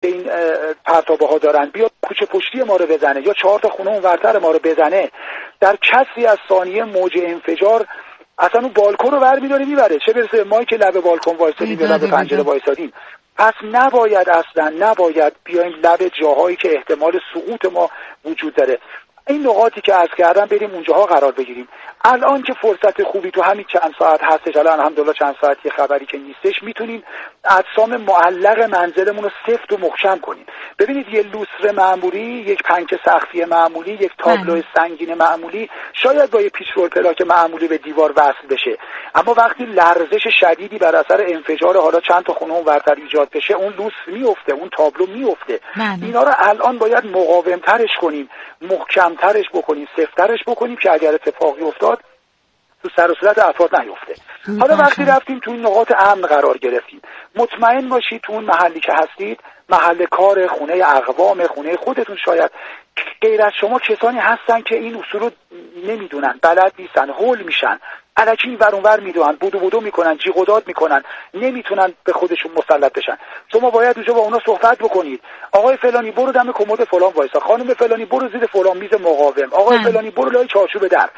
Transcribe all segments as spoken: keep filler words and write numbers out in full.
این پرتابه ها دارن بیاد کوچه پشتی ما رو بزنه یا چهار تا خونه اونورتر ما رو بزنه، در کسری از ثانیه موج انفجار اصلا اون بالکن رو برمی‌داره میبره، چه برسه ما که لب بالکن وایسادیم یا لب پنجره وایسادیم. پس نباید اصلا نباید بیایم لب جاهایی که احتمال سقوط ما وجود داره. این نقاطی که عرض کردم بریم اونجاها قرار بگیریم. الان که فرصت خوبی تو همین چند ساعت هستش، الان الحمدلله چند ساعتی خبری که نیستش، میتونیم اجسام معلق منزلمون رو سفت و محکم کنیم. ببینید یه لوستر معمولی، یک پنکه سقفی معمولی، یک تابلو سنگین معمولی شاید با یه پیچ رول پلاک معمولی به دیوار وصل بشه، اما وقتی لرزش شدیدی بر اثر انفجار حالا چند تا خونه اونورتر ایجاد بشه، اون لوستر میفته، اون تابلو میفته. اینا رو الان باید مقاومترش کنیم، محکمترش بکنیم، سفترش بکنیم که اگر اتفاقی افتاد تو سر و صورت افراد نیفته. حالا وقتی رفتیم تو این نقاط امن قرار گرفتیم، مطمئن باشید تو اون محلی که هستید، محل کار، خونه اقوام، خونه خودتون، شاید غیر از شما کسانی هستن که این اصول رو نمیدونن، بلد نیستن، هول میشن، الکی ور اون ور میدونن، بودو بودو میکنن، جیغ و داد میکنن، نمیتونن به خودشون مسلط بشن. شما باید اونجا با اونا صحبت بکنید. آقای فلانی برو دم کمد فلان وایسا، خانم فلانی برو زیر فلان میز مقاوم، آقای فلانی برو لای چارچوب در.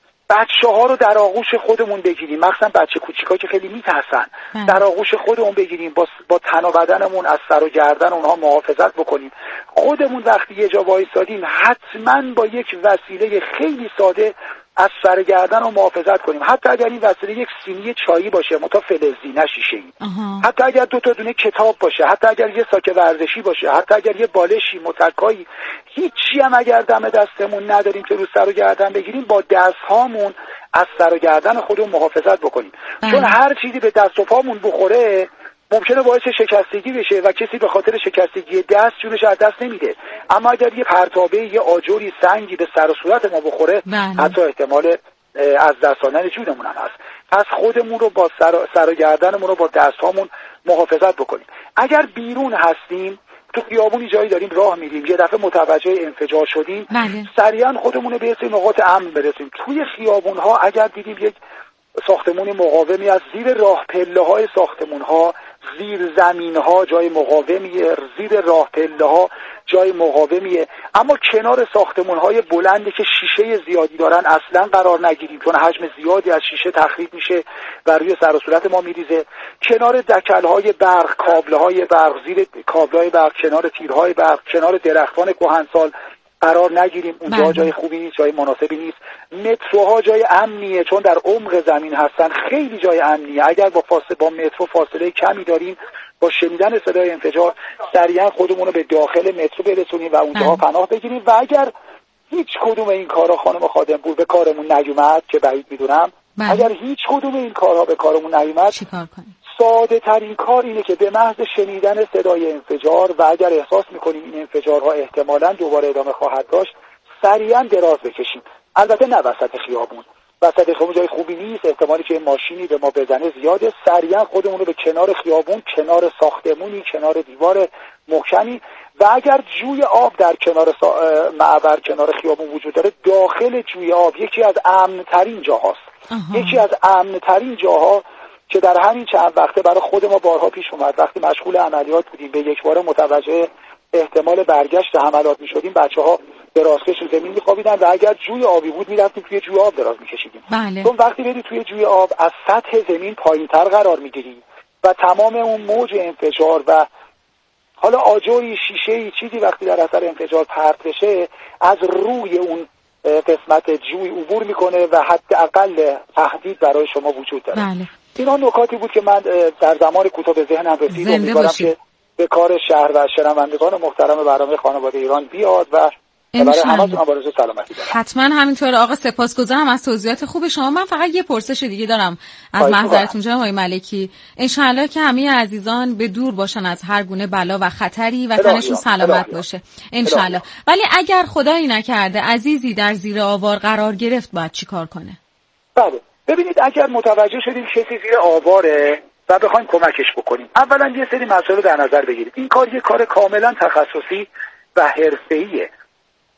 بچه ها رو در آغوش خودمون بگیریم، مخصوصا بچه کوچیکا که خیلی میترسن، در آغوش خودمون بگیریم، با با تن و بدنمون از سر و گردن اونها محافظت بکنیم. خودمون وقتی یه جا وایسادیم حتما با یک وسیله خیلی ساده از سر گردن رو محافظت کنیم، حتی اگر این وسیله یک سینی چایی باشه متا فلزی نه شیشه‌ای، حتی اگر دو تا دونه کتاب باشه، حتی اگر یه ساک ورزشی باشه، حتی اگر یه بالشی، متکایی، هیچی هم اگر دم دستمون نداریم که رو سر و گردن بگیریم، با دست هامون از سر و گردن خودمون محافظت بکنیم. اه. چون هر چیزی به دست و پامون بخوره ممکنه باعث شکستگی بشه و کسی به خاطر شکستگی دست جونش از دست نمیده، اما اگر یه پرتابه، یه آجری، سنگی به سر و صورت ما بخوره بله. حتی احتمال از دست دادن جونمون هم هست. پس خودمون رو با سر, سر و گردنمون رو با دستامون محافظت بکنیم. اگر بیرون هستیم، تو خیابونی جایی داریم راه میریم، یه دفعه متوجه انفجار شدیم، بله. سریعا خودمون رو به نقاط امن برسیم. توی خیابون ها اگر دیدیم یک ساختمون مقاومی از زیر راه پله های ساختمون ها، زیر زمین ها جای مقاومیه، زیر راه پله ها جای مقاومیه، اما کنار ساختمون های بلندی که شیشه زیادی دارن اصلا قرار نگیریم، چون حجم زیادی از شیشه تخریب میشه و روی سر و صورت ما میریزه. کنار دکل های برق، کابل های برق، زیر کابل های برق، کنار تیرهای برق، کنار درختان کهنسال قرار نگیریم. اونجا جای خوبی نیست، جای مناسبی نیست. متروها جای امنیه، چون در عمق زمین هستن، خیلی جای امنیه. اگر با فاصله با مترو فاصله کمی داریم، با شنیدن صدای انفجار سریعا خودمون رو به داخل مترو برسونیم و اونجا پناه بگیریم. و اگر هیچ کدوم این کارا خانم خادم پور به کارمون نیومد، که بعید میدونم، اگر هیچ کدوم این کارها به کارمون نیومد، چیکار کنیم؟ ساده ترین کار اینه که به محض شنیدن صدای انفجار و اگر احساس میکنیم این انفجارها احتمالاً دوباره ادامه خواهد داشت، سریعا دراز بکشیم. البته نه وسط خیابون، وسط خیابون جای خوبی نیست، احتمالی که ماشینی به ما بزنه زیاده. سریعا خودمون رو به کنار خیابون، کنار ساختمونی، کنار دیوار محکمی، و اگر جوی آب در کنار سا... معبر کنار خیابون وجود داره، داخل جوی آب یکی از امن‌ترین جاهاست. یکی از امن‌ترین جاها که در همین چند وقته برای خود ما بارها پیش اومد. وقتی مشغول عملیات بودیم به یک بار متوجه احتمال برگشت حملات می‌شدیم، بچه‌ها درازکش رو زمین می‌خوابیدن و اگر جوی آبی بود می‌رفتیم توی جوی آب دراز می‌کشیدیم. بله. چون وقتی بری توی جوی آب از سطح زمین پایین‌تر قرار می‌گیری و تمام اون موج انفجار و حالا آجری، شیشه‌ای، چیزی وقتی در اثر انفجار پرت بشه از روی اون قسمت جوی عبور می‌کنه و حداقل تهدید برای شما وجود داره. بله. اینا نکاتی بود که من در زمان کوتاه به ذهنم رسید. امیدوارم که به کار شهر و شنوندگان محترم برنامه خانواده ایران بیاد و برای همتون آرزوی سلامتی دارم. حتما همینطور آقا، سپاسگزارم از توضیحات خوب شما. من فقط یه پرسش دیگه دارم از محضرتون جناب آقای ملکی. انشالله که همه عزیزان به دور باشن از هر گونه بلا و خطری و تنشون سلامت باشه انشالله. ولی اگر خدایی نکرده عزیزی در زیر آوار قرار گرفت، باید چیکار کنه؟ بله ببینید، اگر متوجه شدیم کسی زیر آواره و بخوایم کمکش بکنیم، اولا یه سری مسائل رو در نظر بگیریم. این کار یه کار کاملا تخصصی و حرفه‌ایه.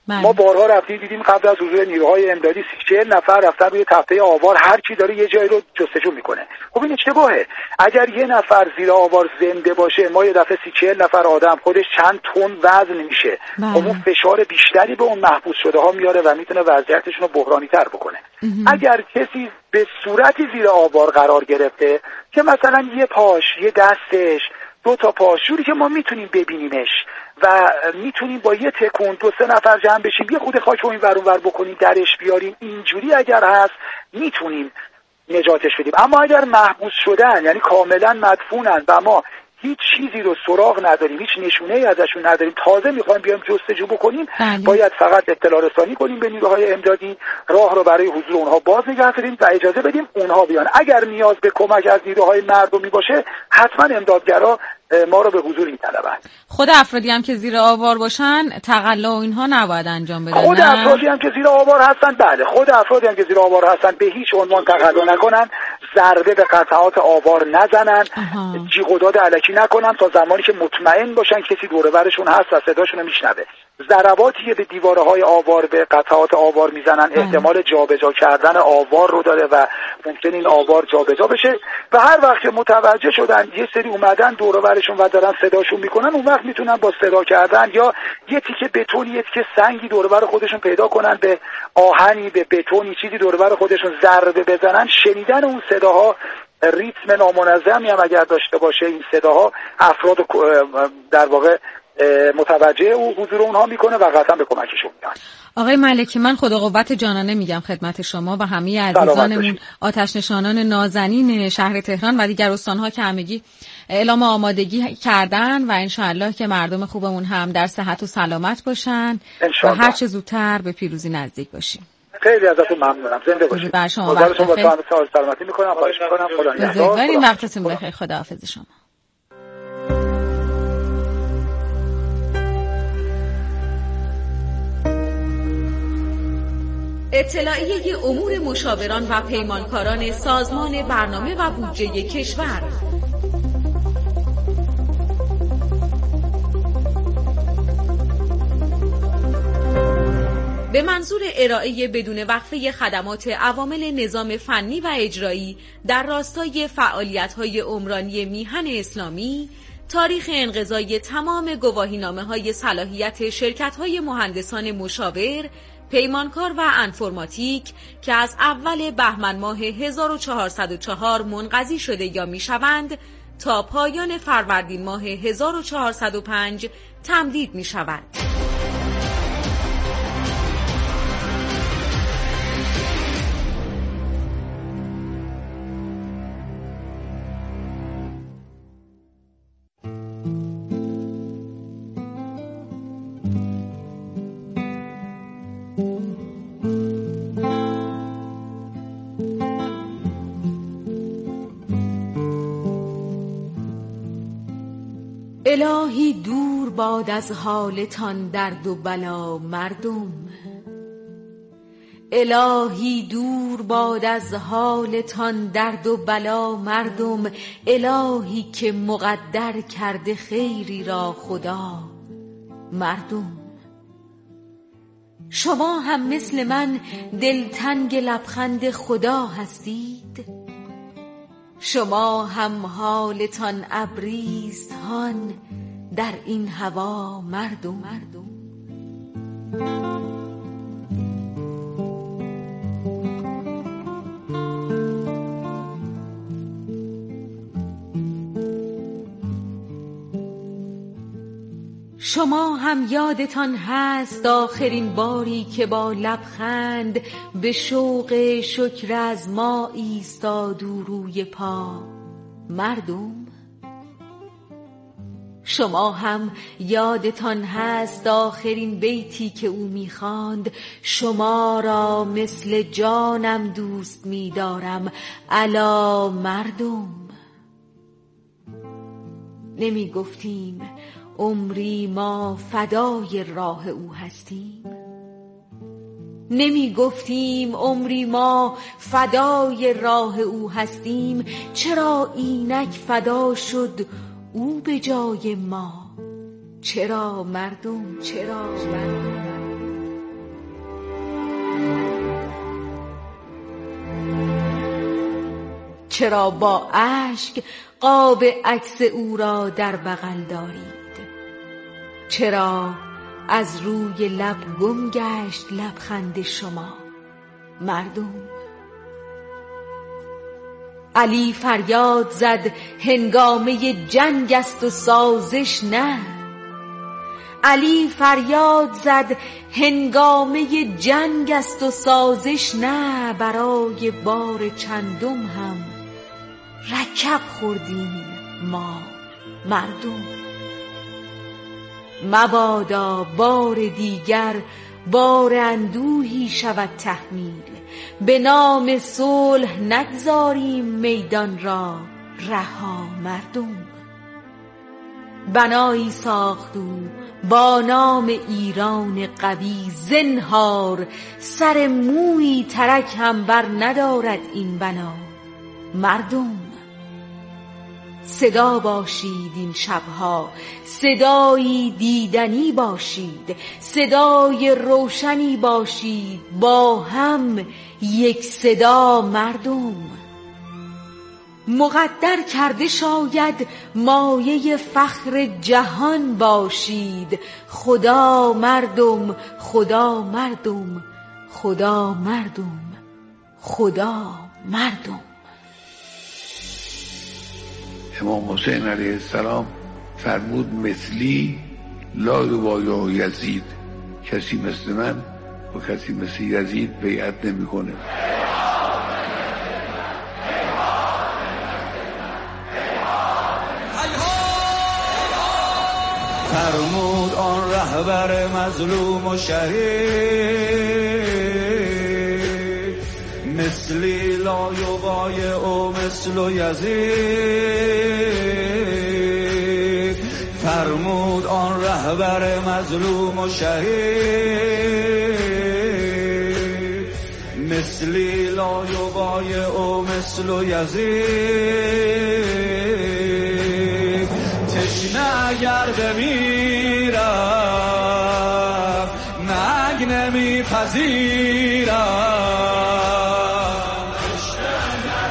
من. ما بارها رفتیم دیدیم قبل از حضور نیروهای امدادی سی چهل نفر رفتن روی تپه آوار، هر کی داره یه جایی رو جستجو میکنه. خب این اشتباهه. اگر یه نفر زیر آوار زنده باشه، ما یه دفعه سی چهل نفر آدم، خودش چند تن وزن میشه، خب اون فشار بیشتری به اون محبوس شده ها میاره و میتونه وضعیتشون رو بحرانی تر بکنه. اگر کسی به صورتی زیر آوار قرار گرفته که مثلا یه پاش، یه دستش، دو تا پاش، جوری که ما میتونیم ببینیمش و میتونیم با یه تکون دو سه نفر جمع بشیم یه خود خاک رو این ور اون ور بکنیم درش بیاریم، اینجوری اگر هست میتونیم نجاتش بدیم. اما اگر محبوس شدن، یعنی کاملا مدفونن و ما هیچ چیزی رو سراغ نداریم، هیچ نشونه ای ازشون نداریم، تازه میخوایم بیایم جستجو بکنیم، بله. باید فقط اطلاع رسانی کنیم به نیروهای امدادی، راه رو برای حضور اونها باز نگه داریم و اجازه بدیم اونها بیان. اگر نیاز به کمک از نیروهای مردمی باشه، حتما امدادگرا ما رو به حضور میطلبن. خود افرادی هم که زیر آوار باشن تقلا و اینها نباید انجام بدن. خود افرادی هم که زیر آوار هستن، بله، خود افرادی هم که زیر آوار هستن به هیچ عنوان تقلا نکنن، ضربه به قطعات آوار نزنن، جیغ و داد الکی نکنن تا زمانی که مطمئن باشن کسی دور و برشون هست و صداشون رو میشنوه. ضرباتی که به دیواره های آوار، به قطعات آوار میزنن احتمال جابجا کردن آوار رو داره و ممکن این آوار جابجا بشه و هر وقت که متوجه شدن یه سری اومدن دور و برشون و دارن صداشون میکنن، اون وقت میتونن با صدا کردن یا یه تیکه بتونی، یه تیکه سنگی دور و بر خودشون پیدا کنن، به آهنی، به بتونی چیزی دور و بر خودشون ضربه بزنن. شنیدن اون صداها ریتم نامنظمی هم اگر داشته باشه، این صداها افراد در واقع متوجه او حضور اونها میکنه و قطعا به کمکشون میاد. آقای ملکی، من خدا قوت جانانه میگم خدمت شما و همه عزیزانمون، آتش نشانان نازنین شهر تهران و دیگر استانها که همگی اعلام آمادگی کردن و انشاءالله که مردم خوبمون هم در صحت و سلامت باشن و هر چه زودتر به پیروزی نزدیک باشیم. خیلی ازتون ممنونم. زنده باشید. بر شما وقت بخیر. سلامتی میکنم. خواهش میکنم. خدا نگهدار. بذارین وقتتون بخیر. خداحافظ شما. اطلاعیه امور مشاوران و پیمانکاران سازمان برنامه و بودجه کشور. به منظور ارائه بدون وقفه خدمات عوامل نظام فنی و اجرایی در راستای فعالیت‌های عمرانی میهن اسلامی، تاریخ انقضای تمام گواهینامه‌های صلاحیت شرکت‌های مهندسان مشاور، پیمانکار و انفرماتیک که از اول بهمن ماه هزار و چهارصد و چهار منقضی شده یا میشوند تا پایان فروردین ماه هزار و چهارصد و پنج تمدید می شود. الهی دور باد از حالتان درد و بلا مردم، الهی دور باد از حالتان درد و بلا مردم، الهی که مقدر کرده خیری را خدا مردم. شما هم مثل من دلتنگ لبخند خدا هستید؟ شما هم حالتان ابریست هان در این هوا مردم مردم. شما هم یادتان هست آخرین باری که با لبخند به شوق شکر از ما ایستاد و روی پا مردم؟ شما هم یادتان هست آخرین بیتی که او می‌خواند شما را مثل جانم دوست می‌دارم الا مردم؟ نمی گفتیم عمری ما فدای راه او هستیم؟ نمی گفتیم عمری ما فدای راه او هستیم؟ چرا اینک فدا شد او به جای ما؟ چرا مردم؟ چرا مردم؟ چرا با اشک قاب عکس او را در بغل دارید؟ چرا از روی لب گم گشت لبخند شما مردم؟ علی فریاد زد هنگامه جنگ است و سازش نه. علی فریاد زد هنگامه جنگ است و سازش نه. برای بار چندم هم رکب خوردیم ما مردم. مبادا بار دیگر بار اندوهی شود تحمیل. به نام صلح نگذاریم میدان را رها مردم. بنایی ساخت او با نام ایران قوی، زنهار سر مویی ترک هم بر ندارد این بنا مردم. صدا باشید این شبها، صدایی دیدنی باشید، صدای روشنی باشید، با هم یک صدا مردم. مقدر کرده شاید مایه فخر جهان باشید. خدا مردم، خدا مردم، خدا مردم، خدا مردم. امام حسین علیه السلام فرمود مثلی لا یبایع یزید، کسی مثل من و کسی مثل یزید بیعت نمیکنه. فرمود آن رهبر مظلوم و شهید، مثلی لا یبایع مثل یزید. فرمود آن رهبر مظلوم و شهید، مثلی لا یبایع مثل یزید. تشنه اگر بمیرم نگ نمیپذیرم. تشنه اگر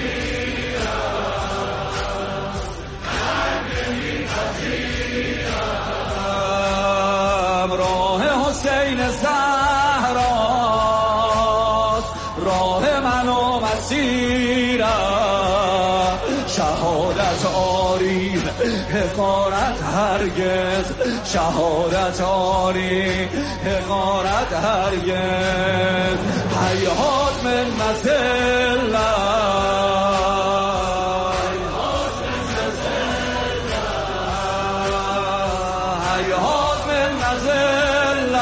بمیرم نگ نمیپذیرم. راه حسین زهراست راه من و مسیرم. شهادت آری حقارت هرگز، شهادت آری حقارت هرگز. حیات من مذلت، حیات من مذلت.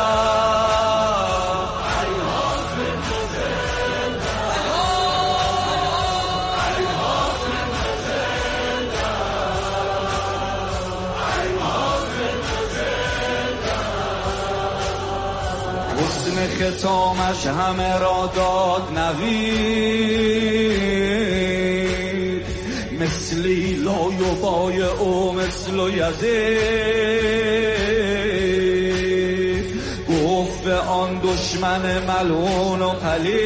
حسن ختامش همه را داد نوید، مثلی لا یبایع مثل یزید. گفت به آن دشمن ملعون و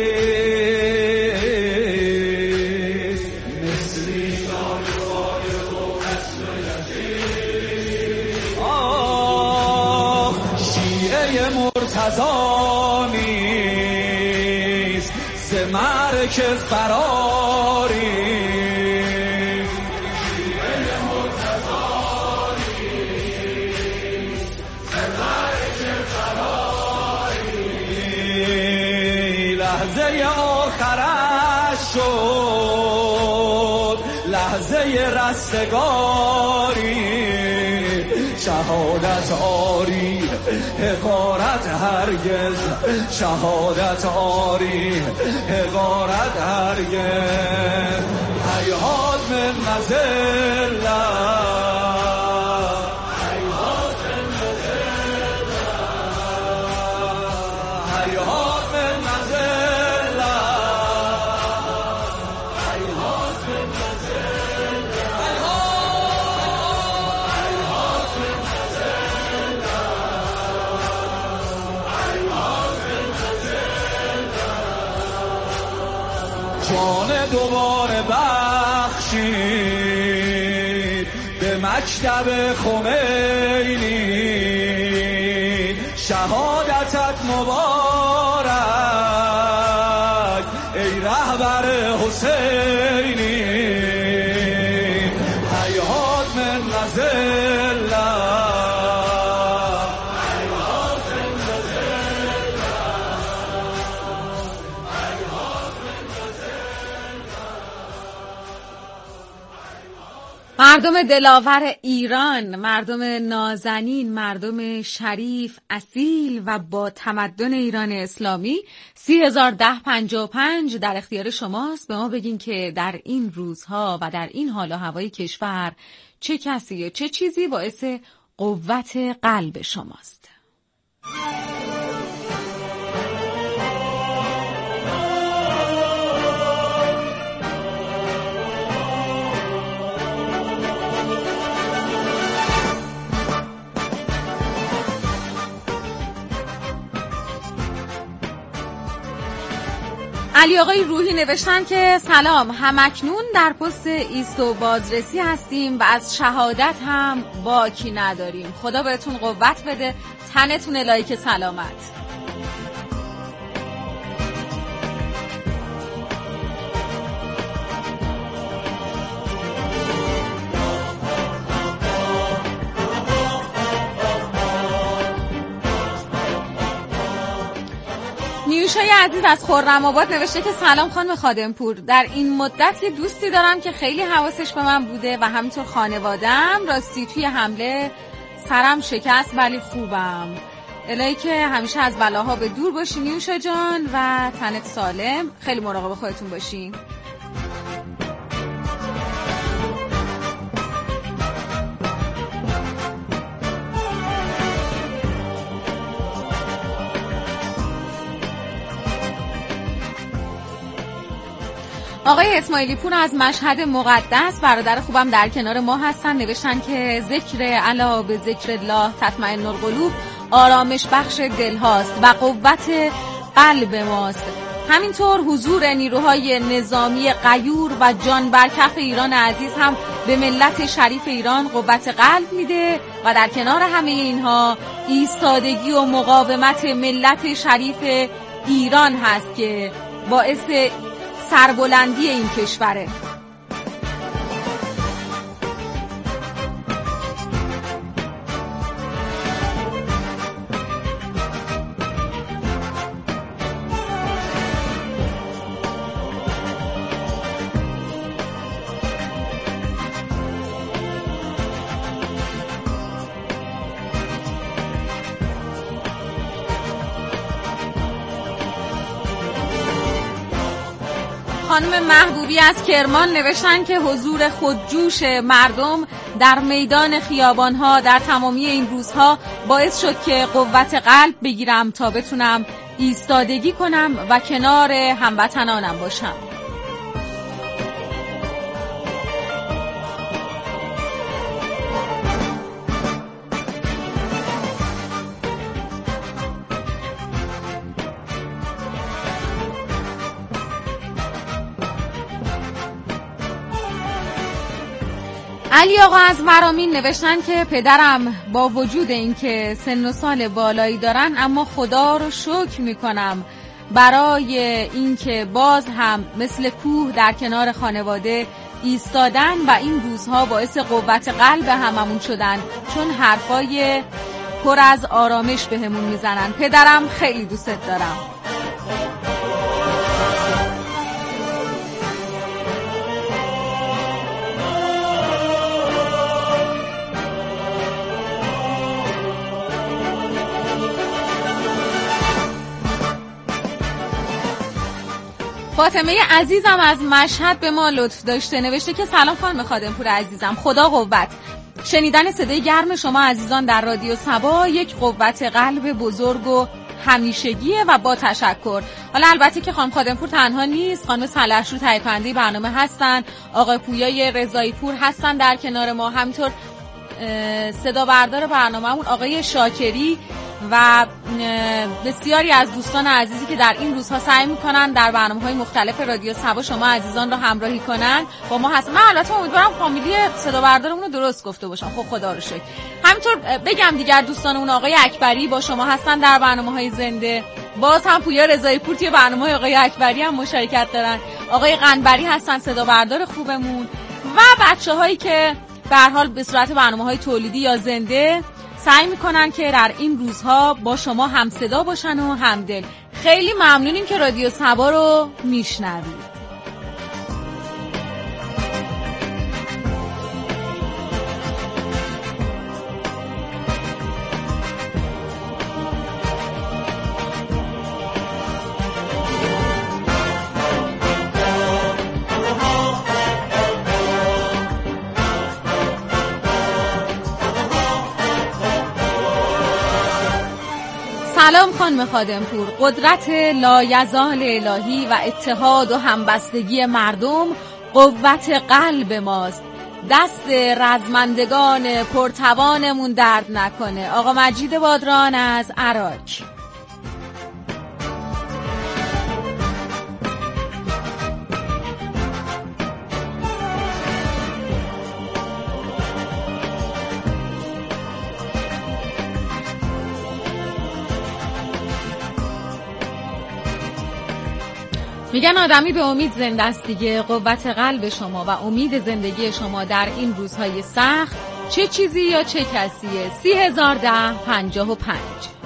پلید، مثلی لا یبایع مثل یزید. آه شیعه مرتضی نیست ز معرکه فراری. شیعه مرتضی نیست ز معرکه فراری. لحظه آخرش شد لحظه رستگاری. شهادت آری حقارت هرگز، شهادت آری حقارت هرگز. حیات من مذلت، حیات من مذلت، حیات من مذلت، حیات من مذلت. جان دوباره بخشید به مکتب خمینی، شهادتت مبارک ای رهبر حسینی، حیات من نزله مردم دلاور ایران، مردم نازنین، مردم شریف، اصیل و با تمدن ایران اسلامی، سی هزار ده پنجاه و پنج در اختیار شماست. به ما بگین که در این روزها و در این حال و هوای کشور چه کسی و چه چیزی باعث قوت قلب شماست. علی آقای روحی نوشتن که سلام، همکنون در پست ایست و بازرسی هستیم و از شهادت هم باکی نداریم. خدا بهتون قوت بده، تنتون لایک سلامت. نیوشای عزیز از خرم‌آباد نوشته که سلام خانم خادمپور، در این مدت یه دوستی دارم که خیلی حواسش به من بوده و همینطور خانواده‌ام. راستی توی حمله سرم شکست ولی خوبم. الهی که همیشه از بلاها به دور باشی نیوشا جان و تنت سالم. خیلی مراقب خودتون باشین. آقای اسماعیلی پور از مشهد مقدس، برادر خوبم در کنار ما هستن، نوشتن که ذکر علا به ذکر الله تطمئن القلوب آرامش بخش دل هاست و قوت قلب ماست. همینطور حضور نیروهای نظامی غیور و جان برکف ایران عزیز هم به ملت شریف ایران قوت قلب میده و در کنار همه اینها ایستادگی و مقاومت ملت شریف ایران هست که باعث سربلندی این کشوره. خانم محبوبی از کرمان نوشتن که حضور خودجوش مردم در میدان خیابانها در تمامی این روزها باعث شد که قوت قلب بگیرم تا بتونم ایستادگی کنم و کنار هموطنانم باشم. علی آقا از مرامین نوشتن که پدرم با وجود اینکه سن و سال بالایی دارن اما خدا رو شکر میکنم برای اینکه باز هم مثل کوه در کنار خانواده ایستادن و این روزها باعث قوت قلب هممون شدن، چون حرفای پر از آرامش بهمون میزنن. پدرم خیلی دوست دارم. فاطمه عزیزم از مشهد به ما لطف داشته، نوشته که سلام خانم خادمپور عزیزم، خدا قوت. شنیدن صدای گرم شما عزیزان در رادیو صبا یک قوت قلب بزرگ و همیشگیه و با تشکر. حالا البته که خانم خادمپور تنها نیست، خانم صالح‌شور تهیه کننده برنامه هستن، آقای پویای رضایی پور هستن در کنار ما، همینطور صدا بردار برنامه‌مون آقای شاکری و بسیاری از دوستان عزیزی که در این روزها سعی میکنن در برنامه‌های مختلف رادیو صبا شما عزیزان رو همراهی کنن با ما هست. من البته امیدوارم فامیلی صدا بردارمون رو درست گفته باشم. خب خدا رو شکر. همینطور بگم دیگر دوستانمون آقای اکبری با شما هستن در برنامه‌های زنده. باز هم پویا رضایی پور توی برنامه‌های آقای اکبری هم مشارکت دارن. آقای قنبری هستن صدا بردار خوبمون و بچه‌هایی که به هر حال به صورت برنامه‌های تولیدی یا زنده سعی میکنن که در این روزها با شما هم صدا باشن و همدل. خیلی ممنونیم که رادیو صبا رو میشنوید. سلام خانم خادمپور. قدرت لایزال الهی و اتحاد و همبستگی مردم قوت قلب ماست. دست رزمندگان پرتوانمون درد نکنه. آقا مجید بادران از عراق. میگن آدمی به امید زنده است دیگه. قوت قلب شما و امید زندگی شما در این روزهای سخت چه چیزی یا چه کسیه؟ سی هزار ده پنجاه و پنج.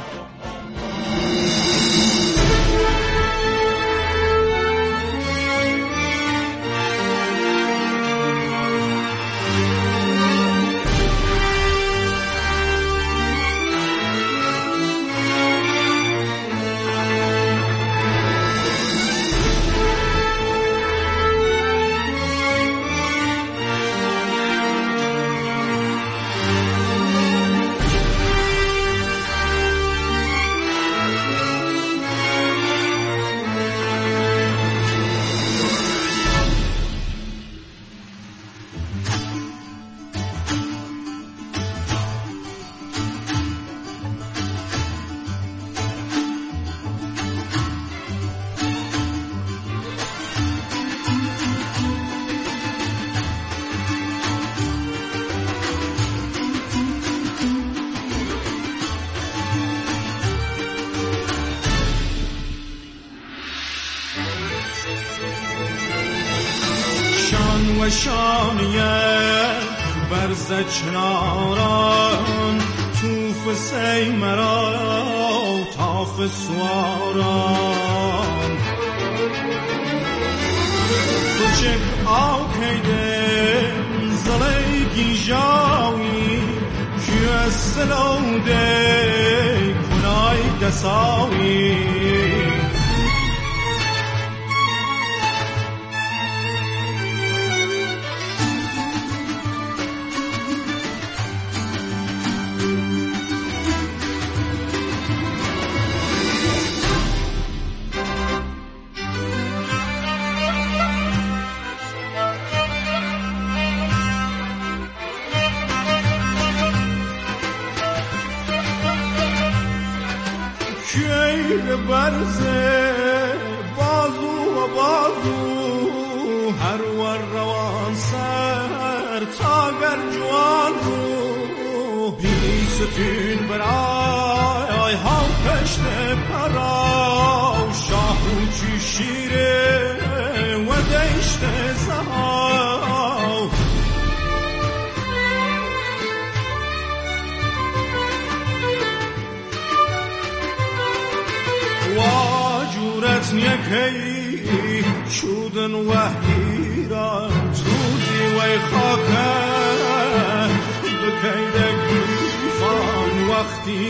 و شانیه برز چناران توف سی مرا تاف سواران تو چک آکیده زلیگی جاوی که از سلوده کنای دساوی برزه بازو و بازو هر ور روان سر تا گرجوان رو بی ستین برای ها پشت پرا شاهو چی شیره و دشت زهاو واجورت نیکی شودن و هیران توزی وی خاکن بکید گیفان وقتی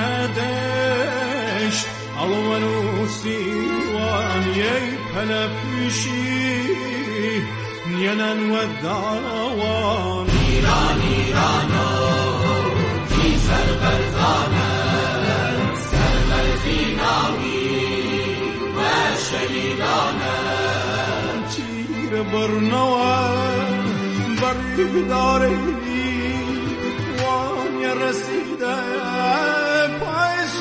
دندشت الوانو سیوان یی پلپیشی نیانن و داوان ایران ایرانو کی سر برزانن سر برزیناوی و شهیدانن تیر برنوان برداری وان رسیده پایش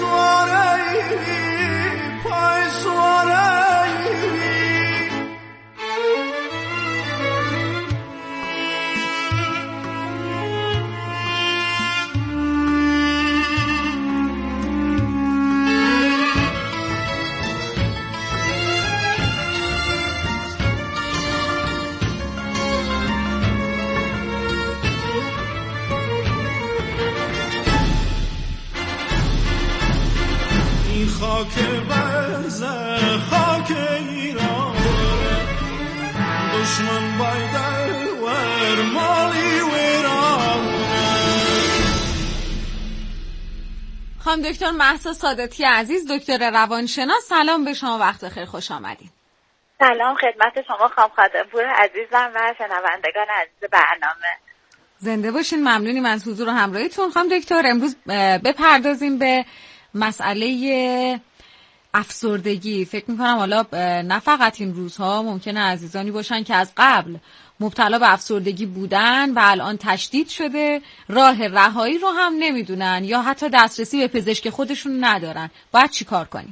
خاک وزه خاک ایران دشمن باید ور مالی ویران. خانم دکتر مهسا ساداتی عزیز، دکتر روانشناس، سلام به شما، وقت بخیر، خوش آمدید. سلام خدمت شما خانم خادمپور عزیزم و شنوندگان عزیز برنامه. زنده باشین، ممنونیم از حضور و همراهیتون. خانم دکتر امروز بپردازیم به مسئله افسردگی. فکر میکنم حالا نه فقط این روزها ممکنه عزیزانی باشن که از قبل مبتلا به افسردگی بودن و الان تشدید شده، راه رهایی رو هم نمیدونن یا حتی دسترسی به پزشک خودشون ندارن. باید چی کار کنیم؟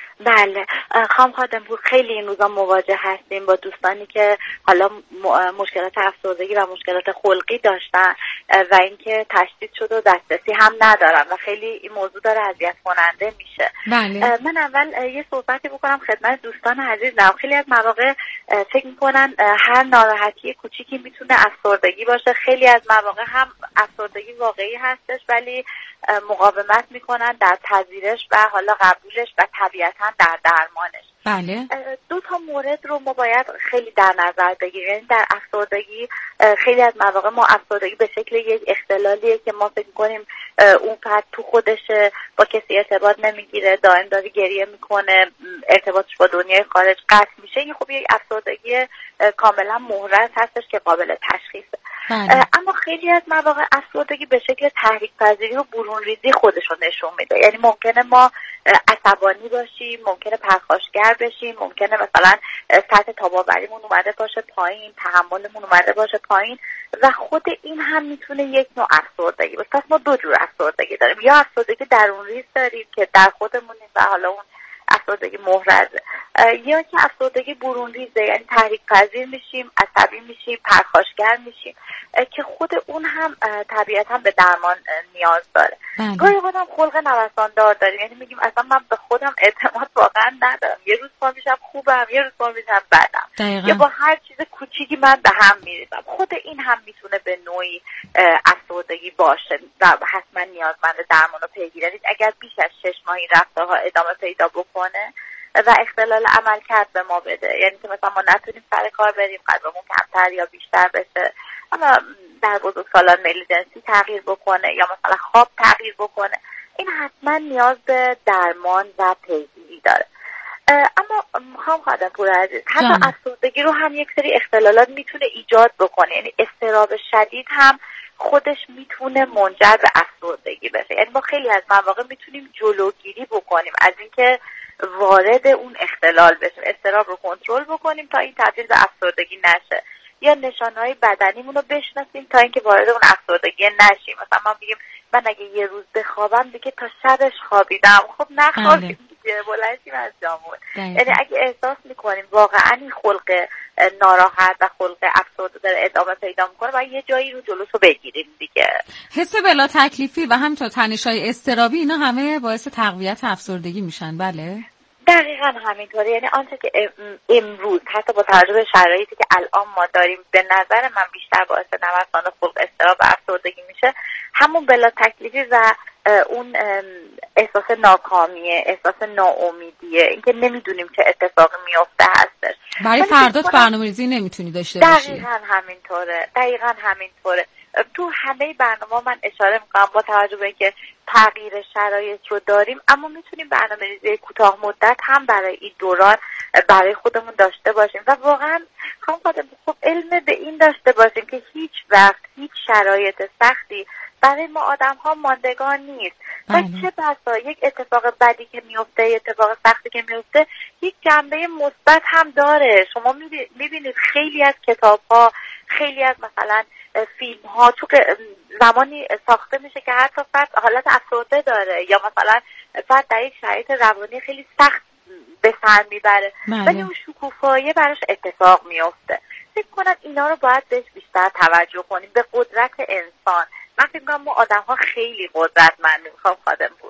بله خانم خادمپور، خیلی این روزا مواجه هستیم با دوستانی که حالا مشکلات افسردگی و مشکلات خلقی داشتن و اینکه تشدید شده و دسترسی هم ندارن و خیلی این موضوع داره اذیت کننده میشه. بله. من اول یه صحبتی بکنم خدمت دوستان عزیزم. خیلی از مواقع فکر میکنن هر ناراحتی کوچیکی میتونه افسردگی باشه. خیلی از مواقع هم افسردگی واقعی هستش ولی مقاومت میکنن در پذیرش و حالا قبولش و طبیعتاً در درمانش. بله. دو تا مورد رو ما باید خیلی در نظر بگیریم. یعنی در افسردگی خیلی از مواقع ما افسردگی به شکل یک اختلالیه که ما فکر کنیم اون فرد تو خودش با کسی ارتباط نمیگیره، دائم داره گریه میکنه، ارتباطش با دنیای خارج قطع میشه. این خب یک افسردگی کاملا محرز هستش که قابل تشخیصه. بله. اما خیلی از مواقع افسردگی به شکل تحریک پذیری و برون ریزی خودش رو نشون میده. یعنی ممکنه ما عصبانی باشیم، ممکنه پرخاشگر بشیم، ممکنه مثلا سطح تاب‌آوریمون اومده باشه پایین، تحملمون اومده باشه پایین و خود این هم میتونه یک نوع افسردگی باشه. پس ما دو جور افسردگی داریم. یا افسردگی درون ریز داریم که در خودمون و حالا اون افسردگی محرزه، یا که افسردگی برون ریزه، یعنی تحریک پذیر میشیم، عصبی میشیم، پرخاشگر میشیم که خود اون هم طبیعتا به درمان نیاز داره. گاهی خودم خلق نوساندار داریم، یعنی میگیم اصلا من به خودم اعتماد واقعا ندارم، یه روز پا میشم خوبم، یه روز پا میشم بدم، یا با هر چیز کوچیکی من به هم میریزم. خود این هم میتونه به نوعی افسردگی باشه و حتما نیازمند درمان و پیگیری. اگر بیش از شش ماهی رفتارها ادامه پیدا بکنه و اختلال عملکرد به ما بده، یعنی که مثلا ما نتونیم سر کار بریم، قلبمون کمتر یا بیشتر بشه، اما در بزرگسالان میل جنسی تغییر بکنه یا مثلا خواب تغییر بکنه، این حتما نیاز به درمان و پیگیری داره. اما میخوام خادمپور عزیز، حتی افسردگی رو هم یک سری اختلالات میتونه ایجاد بکنه. یعنی اضطراب شدید هم خودش میتونه منجر به افسردگی بشه. یعنی ما خیلی از مواقع میتونیم جلوگیری بکنیم از اینکه وارد اون اختلال بشیم، اضطراب رو کنترل بکنیم تا این تبدیل به افسردگی نشه، یا نشانه‌های بدنیمون رو بشناسیم تا اینکه وارد اون افسردگی نشیم. مثلا ما بگیم من اگه یه روز بخوابم دیگه تا شبش خوابیدم، خب نخوابیم دیگه، بلنشیم از جامون. یعنی اگه احساس میکنیم واقعا این خلق ناراحت و خلق افسرده داره ادامه پیدا میکنه و یه جایی رو جلوش رو بگیریم دیگه. حس بلا تکلیفی و همینطور تنش‌های اضطرابی اینا همه باعث تقویت افسردگی میشن. بله دقیقا همینطوره. یعنی آنچه که امروز حتی با توجه به شرایطی که الان ما داریم به نظر من بیشتر باعث نوسان خلق اضطراب و افسردگی میشه، همون بلا تکلیفی و اون احساس ناکامیه، احساس ناامیدیه، اینکه نمیدونیم چه اتفاقی میفته هستش. برای فردات برنامه‌ریزی نمیتونی داشته باشی. دقیقاً همینطوره. دقیقاً همینطوره. تو همه برنامه من اشاره میکنم با توجه به اینکه تغییر شرایط رو داریم، اما میتونیم برنامه‌ریزی کوتاه مدت هم برای این دوران برای خودمون داشته باشیم و واقعا خانم خادمپور خب علم به این داشته باشیم که هیچ وقت هیچ شرایط سختی برای ما آدم ها ماندگار نیست. و چه بسا یک اتفاق بدی که میفته، یک اتفاق سختی که میفته، یک جنبه مثبت هم داره. شما میبینید خیلی از کتاب ها، خیلی از مثلا فیلم ها تو زمانی ساخته میشه که حتی فرد حالت افسرده داره یا مثلا فرد در یک شرایط روانی خیلی سخت به سر میبره ولی اون شکوفایی براش اتفاق میفته. فکر کنم اینا رو باید بهش بیشتر توجه کنیم، به قدرت انسان. من فکر می‌کنم ما آدم‌ها خیلی قدرتمندیم خانم خادمپور.